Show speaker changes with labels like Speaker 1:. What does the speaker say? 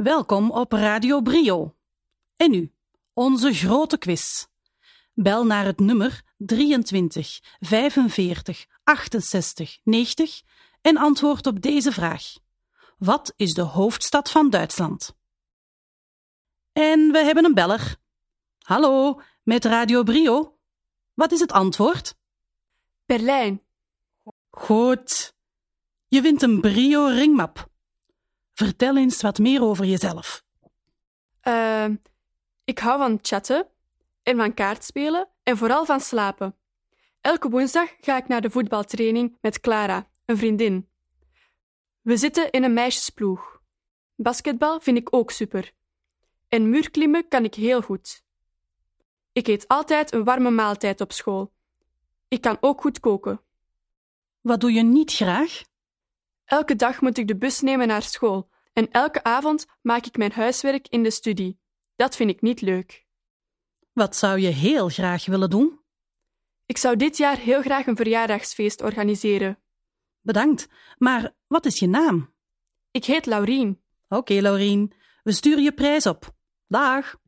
Speaker 1: Welkom op Radio Brio. En nu, onze grote quiz. Bel naar het nummer 23 45 68 90 en antwoord op deze vraag. Wat is de hoofdstad van Duitsland? En we hebben een beller. Hallo, met Radio Brio. Wat is het antwoord?
Speaker 2: Berlijn.
Speaker 1: Goed. Je wint een Brio ringmap. Vertel eens wat meer over jezelf.
Speaker 2: Ik hou van chatten en van kaartspelen en vooral van slapen. Elke woensdag ga ik naar de voetbaltraining met Clara, een vriendin. We zitten in een meisjesploeg. Basketbal vind ik ook super. En muurklimmen kan ik heel goed. Ik eet altijd een warme maaltijd op school. Ik kan ook goed koken.
Speaker 1: Wat doe je niet graag?
Speaker 2: Elke dag moet ik de bus nemen naar school en elke avond maak ik mijn huiswerk in de studie. Dat vind ik niet leuk.
Speaker 1: Wat zou je heel graag willen doen?
Speaker 2: Ik zou dit jaar heel graag een verjaardagsfeest organiseren.
Speaker 1: Bedankt, maar wat is je naam?
Speaker 2: Ik heet Laurien.
Speaker 1: Oké, Laurien, we sturen je prijs op. Dag!